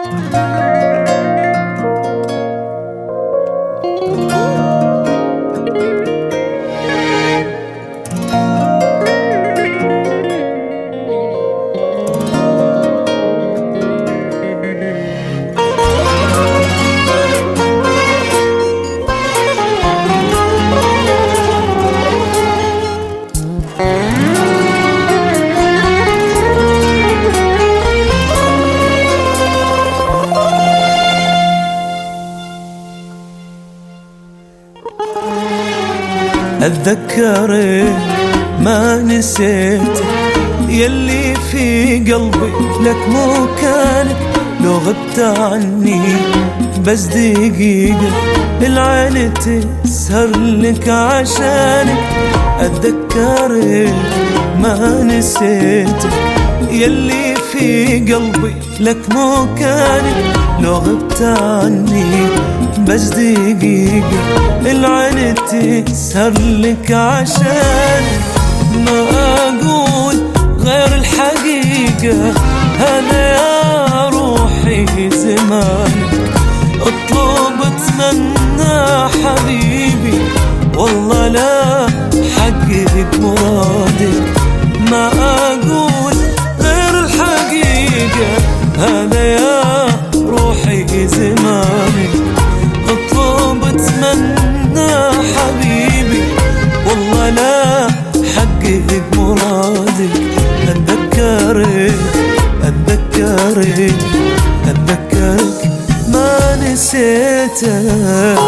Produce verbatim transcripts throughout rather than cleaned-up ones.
أتذكرك ما نسيت يلي في قلبي لك مو كانك، لو غبت عني بس دقيقة العين تسهر لك عشانك. أتذكرك ما نسيتك يلي في قلبي لك مو كانك، لو غبت عني بس دقيقة العين تسهر لك عشان ما أقول غير الحقيقة. هذا يا روحي زمانك اطلب اتمنى حبيبي، والله لا حقق مرادك. ما أقول غير الحقيقة، هذا يا روحي زمانك اطلب اتمنى حبيبي، والله لا حقق مرادك. أتذكرك أتذكرك أتذكرك ما نسيتك.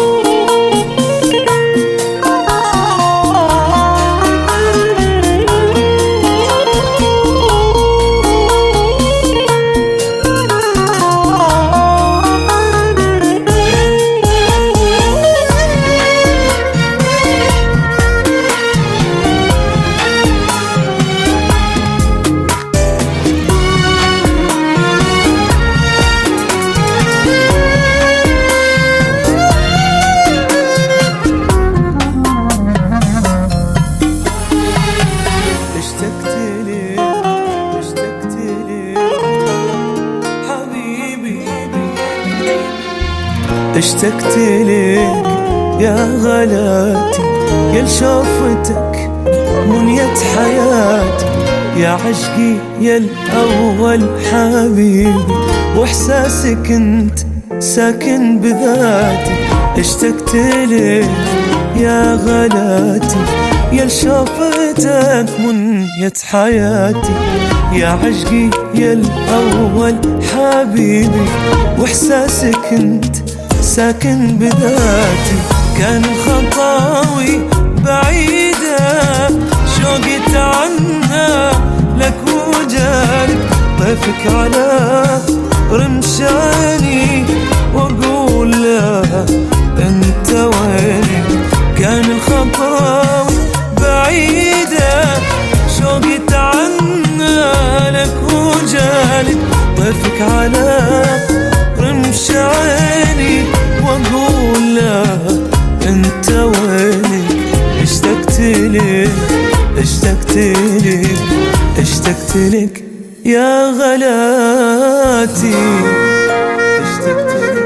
اشتقت لك يا غلاتي، يا لشوفتك منية حياتي، يا عشقي يا الأول حبيبي، وإحساسك انت ساكن بذاتي. اشتقت لك يا غلاتي، يا لشوفتك منية حياتي، يا عشقي يا الأول حبيبي، وإحساسك انت ساكن بذاتي. كان الخطاوي بعيدة شوقي تعنى لك وجالك، طيفك على رمشاني واقول له انت وينك. كان الخطاوي بعيدة شوقي تعنى لك وجالك، طيفك على رمش عيني واقول له انت وينك. اشتقت لك اشتقت لك اشتقت لك يا غلاتي، اشتقت لك.